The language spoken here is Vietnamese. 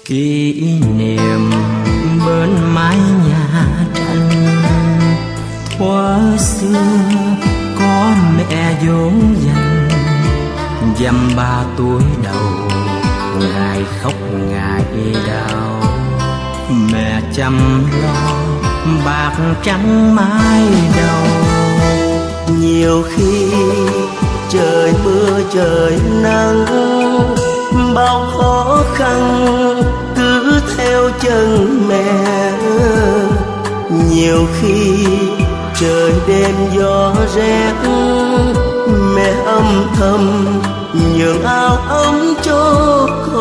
Kỷ niệm bên mái nhà tranh, thuở xưa có mẹ dỗ dành, dăm ba tuổi đầu ngày khóc ngày đau. Mẹ chăm lo bạc trắng mái đầu. Nhiều khi trời mưa trời nắng, bao khó khăn cứ theo chân mẹ. Nhiều khi trời đêm gió rét, mẹ âm thầm nhường áo ấm cho con.